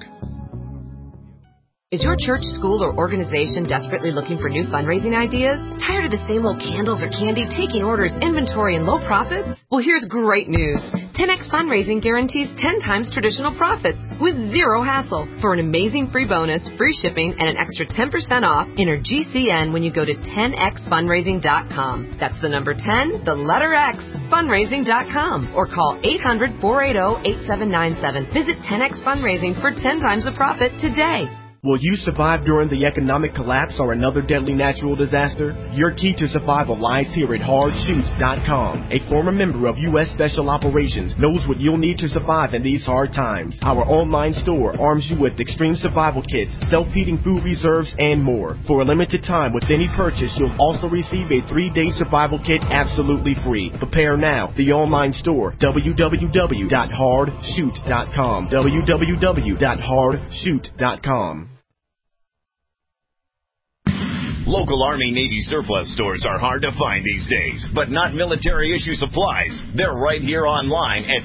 Is your church, school, or organization desperately looking for new fundraising ideas? Tired of the same old candles or candy, taking orders, inventory, and low profits? Well, here's great news. 10X Fundraising guarantees 10 times traditional profits with zero hassle. For an amazing free bonus, free shipping, and an extra 10% off, enter GCN when you go to 10xfundraising.com. That's the number 10, the letter X, fundraising.com. Or call 800-480-8797. Visit 10X Fundraising for 10 times the profit today. Will you survive during the economic collapse or another deadly natural disaster? Your key to survival lies here at HardShoot.com. A former member of U.S. Special Operations knows what you'll need to survive in these hard times. Our online store arms you with extreme survival kits, self-heating food reserves, and more. For a limited time with any purchase, you'll also receive a 3-day survival kit absolutely free. Prepare now. The online store, www.hardshoot.com. www.hardshoot.com. Local Army Navy surplus stores are hard to find these days, but not military issue supplies. They're right here online at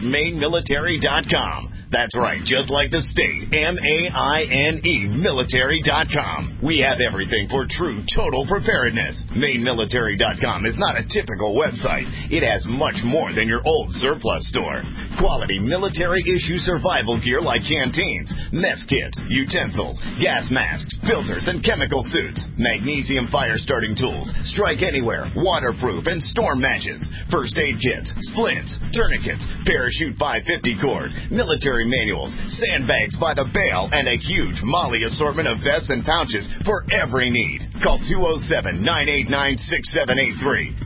MaineMilitary.com. That's right, just like the state, MAINE military.com. We have everything for true total preparedness. MaineMilitary.com is not a typical website. It has much more than your old surplus store. Quality military-issue survival gear like canteens, mess kits, utensils, gas masks, filters, and chemical suits, magnesium fire-starting tools, strike anywhere, waterproof, and storm matches, first aid kits, splints, tourniquets, parachute 550 cord, military manuals, sandbags by the bale, and a huge Molly assortment of vests and pouches for every need. Call 207-989-6783,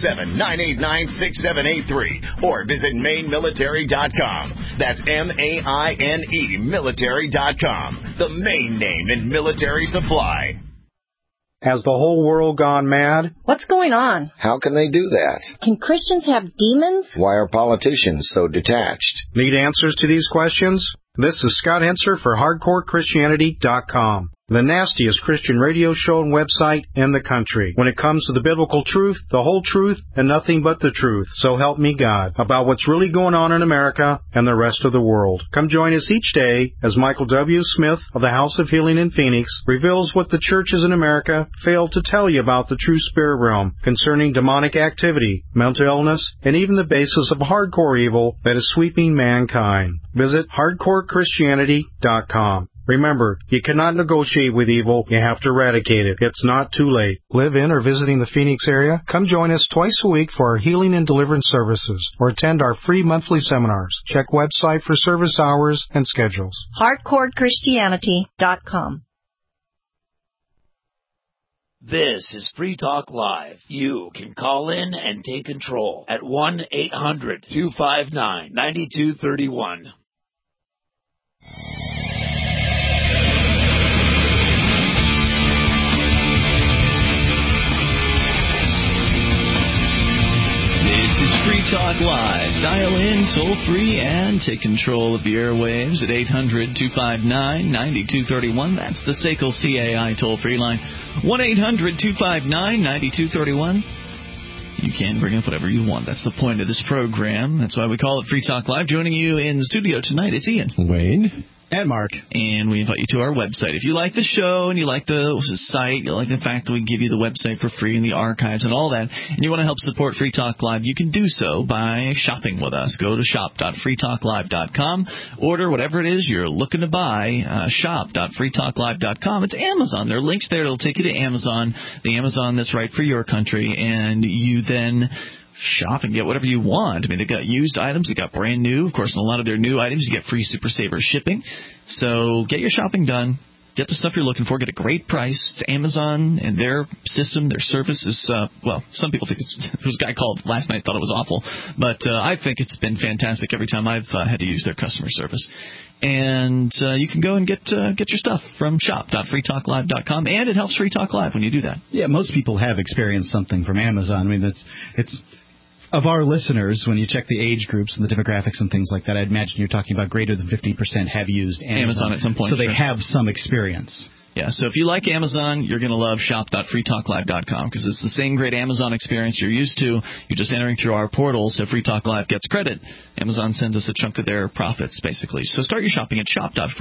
207-989-6783, or visit MaineMilitary.com. That's M-A-I-N-E military.com, the Maine name in military supply. Has the whole world gone mad? What's going on? How can they do that? Can Christians have demons? Why are politicians so detached? Need answers to these questions? This is Scott Henser for HardcoreChristianity.com, the nastiest Christian radio show and website in the country. When it comes to the biblical truth, the whole truth, and nothing but the truth, so help me God, about what's really going on in America and the rest of the world. Come join us each day as Michael W. Smith of the House of Healing in Phoenix reveals what the churches in America failed to tell you about the true spirit realm concerning demonic activity, mental illness, and even the basis of hardcore evil that is sweeping mankind. Visit HardcoreChristianity.com. Remember, you cannot negotiate with evil. You have to eradicate it. It's not too late. Live in or visiting the Phoenix area? Come join us twice a week for our healing and deliverance services, or attend our free monthly seminars. Check website for service hours and schedules. HardcoreChristianity.com. This is Free Talk Live. You can call in and take control at 1-800-259-9231. This is Free Talk Live. Dial in toll-free and take control of the airwaves at 800-259-9231. That's the SACL CAI toll-free line. 1-800-259-9231. You can bring up whatever you want. That's the point of this program. That's why we call it Free Talk Live. Joining you in the studio tonight, it's Ian. Wayne. And Mark. And we invite you to our website. If you like the show and you like the site, you like the fact that we give you the website for free and the archives and all that, and you want to help support Free Talk Live, you can do so by shopping with us. Go to shop.freetalklive.com. Order whatever it is you're looking to buy. Shop.freetalklive.com. It's Amazon. There are links there that'll take you to Amazon, the Amazon that's right for your country, and you then shop and get whatever you want. I mean, they've got used items, they've got brand new. Of course, in a lot of their new items, you get free Super Saver shipping. So get your shopping done. Get the stuff you're looking for. Get a great price. It's Amazon and their system, their service is, well, some people think there was a guy called last night, thought it was awful. But I think it's been fantastic every time I've had to use their customer service. And you can go and get your stuff from shop.freetalklive.com, and it helps Free Talk Live when you do that. Yeah, most people have experienced something from Amazon. I mean, it's of our listeners, when you check the age groups and the demographics and things like that, I'd imagine you're talking about greater than 50% have used Amazon at some point. So they have some experience. Yeah, so if you like Amazon, you're going to love shop.freetalklive.com because it's the same great Amazon experience you're used to. You're just entering through our portal, so Free Talk Live gets credit. Amazon sends us a chunk of their profits, basically. So start your shopping at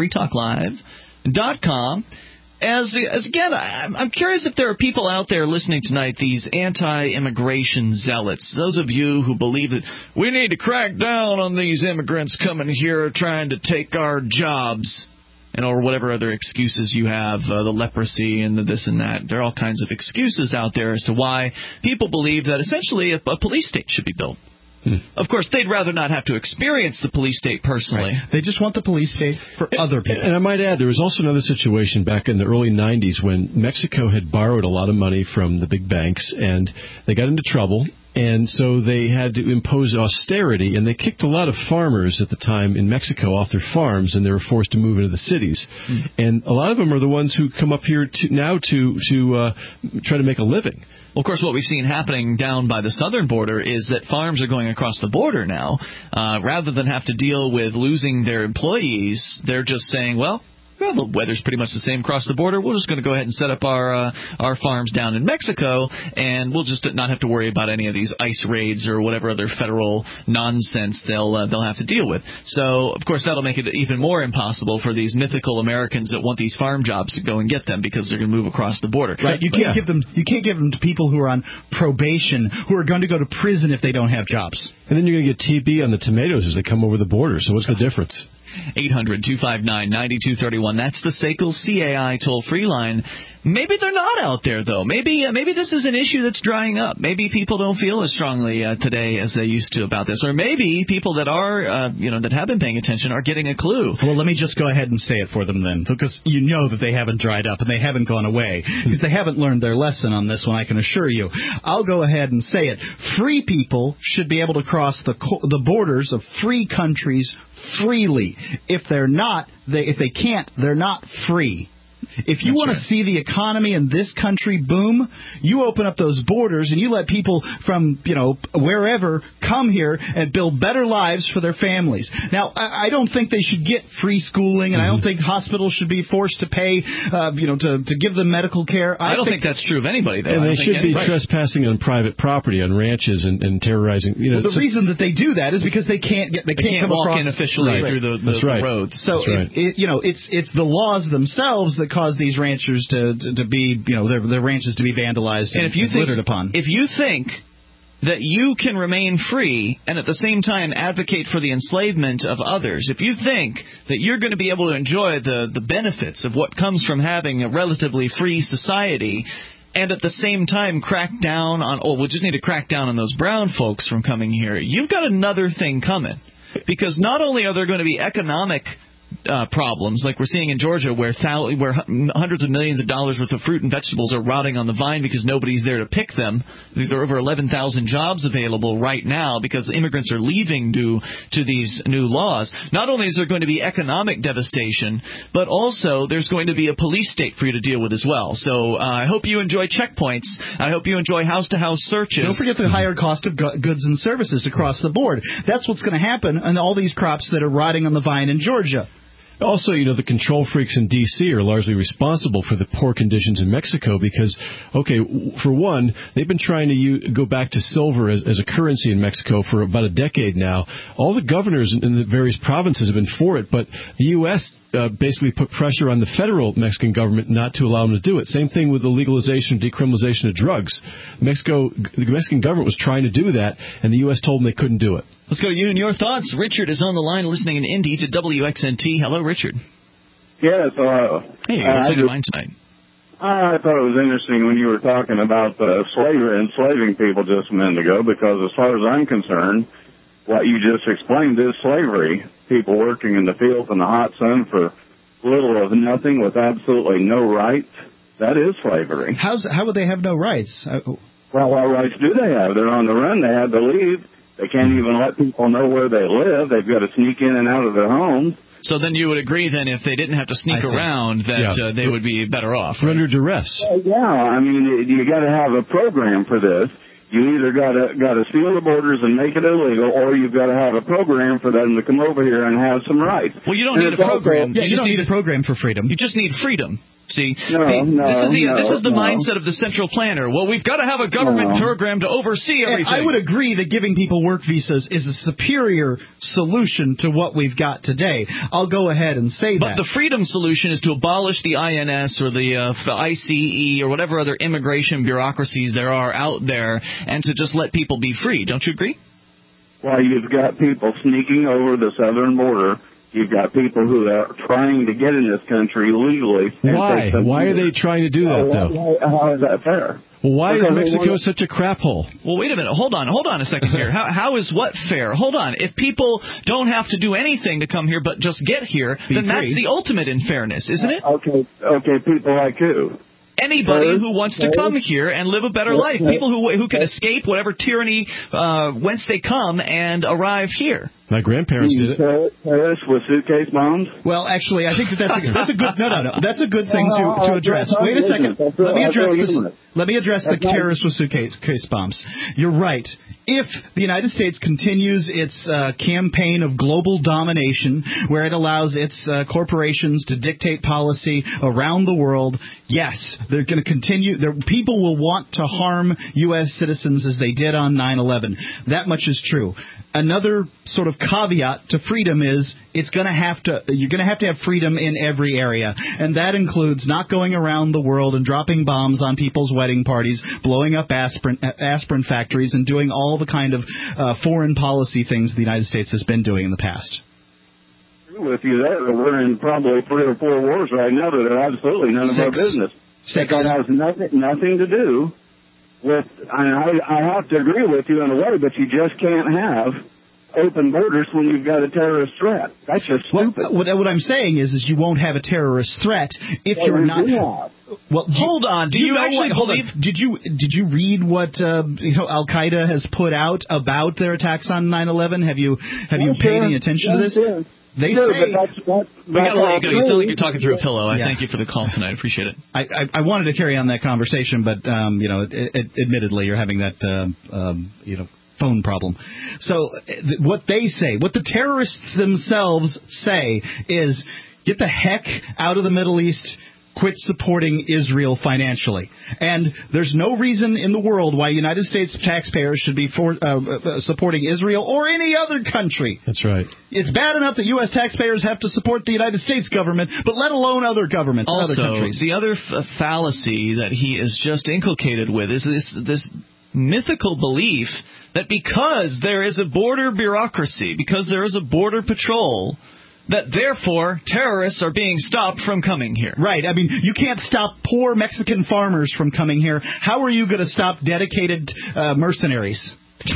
shop.freetalklive.com. As again, I'm curious if there are people out there listening tonight, these anti-immigration zealots, those of you who believe that we need to crack down on these immigrants coming here trying to take our jobs, and or whatever other excuses you have, the leprosy and the this and that. There are all kinds of excuses out there as to why people believe that essentially a police state should be built. Of course, they'd rather not have to experience the police state personally. Right. They just want the police state for other people. And I might add, there was also another situation back in the early 90s when Mexico had borrowed a lot of money from the big banks, and they got into trouble. And so they had to impose austerity, and they kicked a lot of farmers at the time in Mexico off their farms, and they were forced to move into the cities. And a lot of them are the ones who come up here now to try to make a living. Well, of course, what we've seen happening down by the southern border is that farms are going across the border now. Rather than have to deal with losing their employees, they're just saying, well, well, the weather's pretty much the same across the border. We're just going to go ahead and set up our farms down in Mexico, and we'll just not have to worry about any of these ICE raids or whatever other federal nonsense they'll have to deal with. So, of course, that'll make it even more impossible for these mythical Americans that want these farm jobs to go and get them because they're going to move across the border. Right. You can't give them to people who are on probation, who are going to go to prison if they don't have jobs. And then you're going to get TB on the tomatoes as they come over the border. So what's the difference? 800-259-9231. That's the SACL CAI toll-free line. Maybe they're not out there, though. Maybe this is an issue that's drying up.Maybe people don't feel as strongly today as they used to about this. Or maybe people that are, that have been paying attention are getting a clue. Well, let me just go ahead and say it for them then, because you know that they haven't dried up and they haven't gone away, because they haven't learned their lesson on this one, I can assure you. I'll go ahead and say it. Free people should be able to cross the borders of free countries freely. If they can't, they're not free. If you want to see the economy in this country boom, you open up those borders and you let people from, wherever come here and build better lives for their families. Now, I don't think they should get free schooling, and I don't think hospitals should be forced to pay, to give them medical care. I don't think that's true of anybody, though. And they should be trespassing on private property, on ranches, and terrorizing. The reason that they do that is because they can't come walk across in officially through the roads. So it's the laws themselves that cause these ranchers to be, their ranches to be vandalized and littered upon. If you think that you can remain free and at the same time advocate for the enslavement of others, if you think that you're going to be able to enjoy the benefits of what comes from having a relatively free society, and at the same time crack down on, we just need to crack down on those brown folks from coming here, you've got another thing coming. Because not only are there going to be economic problems like we're seeing in Georgia where hundreds of millions of dollars worth of fruit and vegetables are rotting on the vine because nobody's there to pick them. There are over 11,000 jobs available right now because immigrants are leaving due to these new laws. Not only is there going to be economic devastation, but also there's going to be a police state for you to deal with as well. So I hope you enjoy checkpoints. I hope you enjoy house-to-house searches. Don't forget the higher cost of goods and services across the board. That's what's going to happen on all these crops that are rotting on the vine in Georgia. Also, the control freaks in D.C. are largely responsible for the poor conditions in Mexico because, for one, they've been trying to go back to silver as a currency in Mexico for about a decade now. All the governors in the various provinces have been for it, but the U.S. Basically put pressure on the federal Mexican government not to allow them to do it. Same thing with the legalization and decriminalization of drugs. The Mexican government was trying to do that, and the U.S. told them they couldn't do it. Let's go to you and your thoughts. Richard is on the line listening in Indy to WXNT. Hello, Richard. Yes, hello. Hey, what's on your mind tonight? I thought it was interesting when you were talking about enslaving people just a minute ago, because as far as I'm concerned, what you just explained is slavery. People working in the fields in the hot sun for little or nothing with absolutely no rights. That is slavery. How would they have no rights? Well, what rights do they have? They're on the run. They have to leave. They can't even let people know where they live. They've got to sneak in and out of their homes. So then you would agree then if they didn't have to sneak around that they would be better off. Right? Under duress. I mean, you got to have a program for this. You either got to seal the borders and make it illegal, or you've got to have a program for them to come over here and have some rights. Well, you don't need a program. You don't need a program for freedom. You just need freedom. See, this is the mindset of the central planner. Well, we've got to have a government program to oversee everything. And I would agree that giving people work visas is a superior solution to what we've got today. I'll go ahead and say that. But the freedom solution is to abolish the INS or the ICE or whatever other immigration bureaucracies there are out there, and to just let people be free. Don't you agree? Well, you've got people sneaking over the southern border. You've got people who are trying to get in this country legally. Why? Why are they trying to do that, though? How is that fair? Well, why is Mexico such a crap hole? Well, wait a minute. Hold on a second here. How is what fair? Hold on. If people don't have to do anything to come here but just get here, then that's the ultimate in fairness, isn't it? Okay, people like who? Anybody who wants to come here and live a better life. People who can escape whatever tyranny whence they come and arrive here. My grandparents did it. Terrorists with suitcase bombs? Well, actually, I think that's a good that's a good thing to address. Wait a second. Let me address this. Let me address the terrorists with suitcase bombs. You're right. If the United States continues its campaign of global domination, where it allows its corporations to dictate policy around the world, yes, they're going to continue. People will want to harm U.S. citizens as they did on 9/11. That much is true. Another sort of caveat to freedom is you're going to have to have freedom in every area, and that includes not going around the world and dropping bombs on people's wedding parties, blowing up aspirin factories, and doing all the kind of foreign policy things the United States has been doing in the past. With you there, we're in probably 3 or 4 wars right now that are absolutely none of our business. That has nothing to do with. I have to agree with you in a way, but you just can't have open borders when you've got a terrorist threat. That's just stupid. What I'm saying is you won't have a terrorist threat if you're not. Well, hold on. Do you actually believe? Did you read what Al Qaeda has put out about their attacks on 9/11? Have you paid any attention to this? They say. We got to let you go. You sound like you're talking through a pillow. I thank you for the call tonight. I appreciate it. I wanted to carry on that conversation, but admittedly, you're having that phone problem. So what they say, what the terrorists themselves say, is get the heck out of the Middle East. Quit supporting Israel financially. And there's no reason in the world why United States taxpayers should be supporting Israel or any other country. That's right. It's bad enough that U.S. taxpayers have to support the United States government, but let alone other governments and other countries. The other fallacy that he is just inculcated with is this mythical belief that because there is a border bureaucracy, because there is a border patrol, that therefore terrorists are being stopped from coming here. Right. I mean, you can't stop poor Mexican farmers from coming here. How are you going to stop dedicated mercenaries?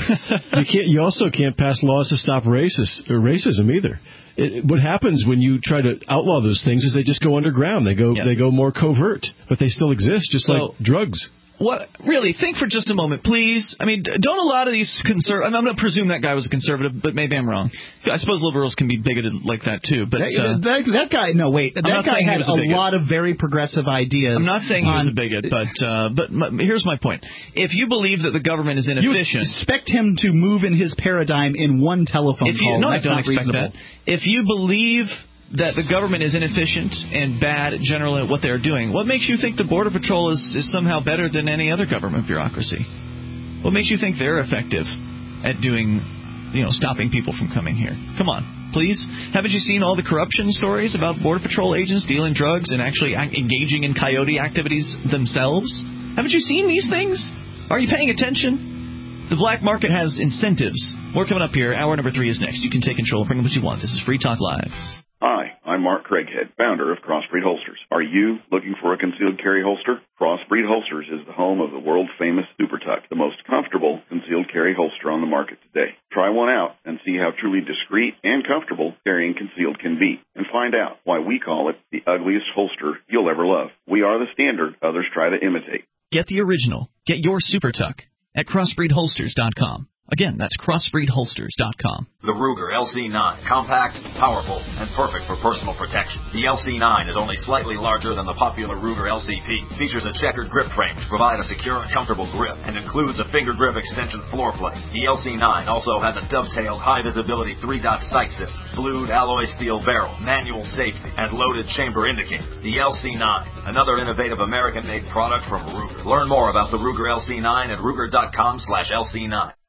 You also can't pass laws to stop racism either. What happens when you try to outlaw those things is they just go underground. They go more covert, but they still exist, just like drugs. What really? Think for just a moment, please. I mean, don't a lot of these I'm going to presume that guy was a conservative, but maybe I'm wrong. I suppose liberals can be bigoted like that too. But that guy, no, wait, that guy had a lot of very progressive ideas. I'm not saying he was a bigot, but here's my point: if you believe that the government is inefficient, you expect him to move in his paradigm in one telephone call. No, I That's don't not expect reasonable. that. If you believe that the government is inefficient and bad generally at what they're doing, what makes you think the Border Patrol is somehow better than any other government bureaucracy? What makes you think they're effective at doing, stopping people from coming here? Come on, please. Haven't you seen all the corruption stories about Border Patrol agents dealing drugs and actually engaging in coyote activities themselves? Haven't you seen these things? Are you paying attention? The black market has incentives. More coming up here. Hour number 3 is next. You can take control. Bring what you want. This is Free Talk Live. Hi, I'm Mark Craighead, founder of Crossbreed Holsters. Are you looking for a concealed carry holster? Crossbreed Holsters is the home of the world-famous Super Tuck, the most comfortable concealed carry holster on the market today. Try one out and see how truly discreet and comfortable carrying concealed can be, and find out why we call it the ugliest holster you'll ever love. We are the standard others try to imitate. Get the original. Get your Super Tuck at crossbreedholsters.com. Again, that's crossbreedholsters.com. The Ruger LC9. Compact, powerful, and perfect for personal protection. The LC9 is only slightly larger than the popular Ruger LCP. Features a checkered grip frame to provide a secure and comfortable grip, and includes a finger grip extension floor plate. The LC9 also has a dovetailed high-visibility 3-dot sight system, blued alloy steel barrel, manual safety, and loaded chamber indicator. The LC9, another innovative American-made product from Ruger. Learn more about the Ruger LC9 at ruger.com/LC9.